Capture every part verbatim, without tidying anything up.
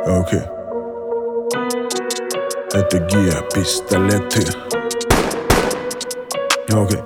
Окей. Это Гиа, пистолеты. Окей.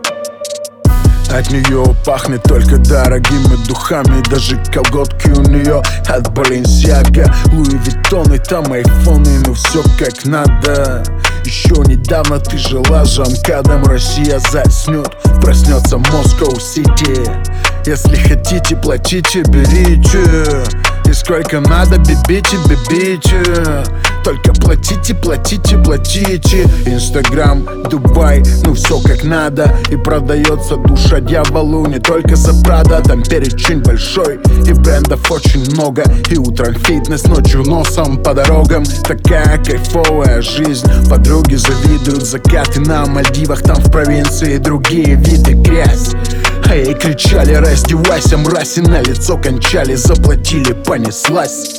От нее пахнет только дорогими духами. Даже колготки у нее от Баленсиага, Луи Виттон и там айфоны. Ну все как надо. Еще недавно ты жила за МКАДом. Россия заснет, проснется Москва-Сити. Если хотите, платите, берите. И сколько надо, бибите, бибите. Только платите, платите, платите. Инстаграм, Дубай, ну все как надо. И продается душа дьяволу не только за Прада. Там перечень большой, и брендов очень много. И утром фитнес, ночью носом по дорогам. Такая кайфовая жизнь. Подруги завидуют закаты на Мальдивах. Там в провинции другие виды, грязь. А ей кричали: раздевайся, мразь, и на лицо кончали. Заплатили, понеслась.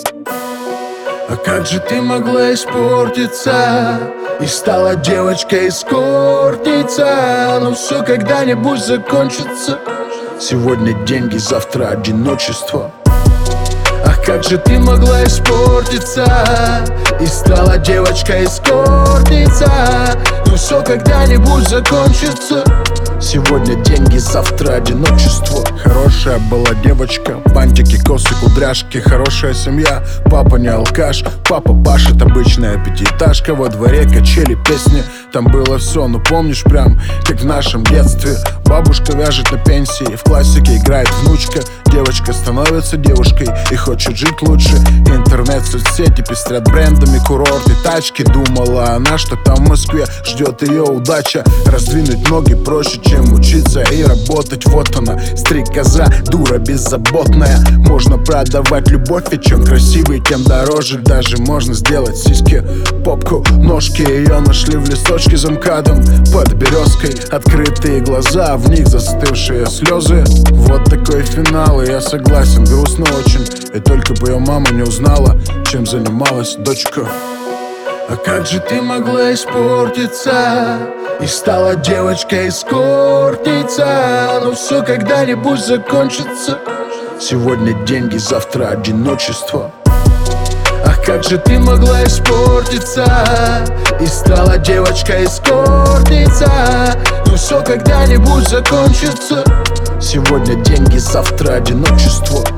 А как же ты могла испортиться и стала девочкой эскортница? Ну все когда-нибудь закончится. Сегодня деньги, завтра одиночество. Ах, как же ты могла испортиться и стала девочкой эскортница? Ну все когда-нибудь закончится. Сегодня деньги, завтра одиночество. Хорошая была девочка, бантики, косы, кудряшки. Хорошая семья, папа не алкаш. Папа пашет, обычная пятиэтажка. Во дворе качели, песни, там было все. Ну помнишь, прям как в нашем детстве. Бабушка вяжет на пенсии, в классике играет внучка. Девочка становится девушкой и хочет жить лучше. Интернет, соцсети пестрят брендами, курорты, тачки. Думала она, что там в Москве ждет ее удача. Раздвинуть ноги проще, чем учиться и работать. Вот она, стрекоза, дура беззаботная. Можно продавать любовь, и чем красивее, тем дороже. Даже можно сделать сиськи, попку, ножки. Ее нашли в лесочке за МКАДом под березкой. Открытые глаза, в них застывшие слезы. Вот такой финал, и я согласен, грустно очень. И только бы ее мама не узнала, чем занималась дочка. А как же ты могла испортиться и стала девочкой эскортница? Ну все когда-нибудь закончится. Сегодня деньги, завтра одиночество. Ах, как же ты могла испортиться и стала девочкой эскортница? Ну все когда-нибудь закончится. Сегодня деньги, завтра одиночество.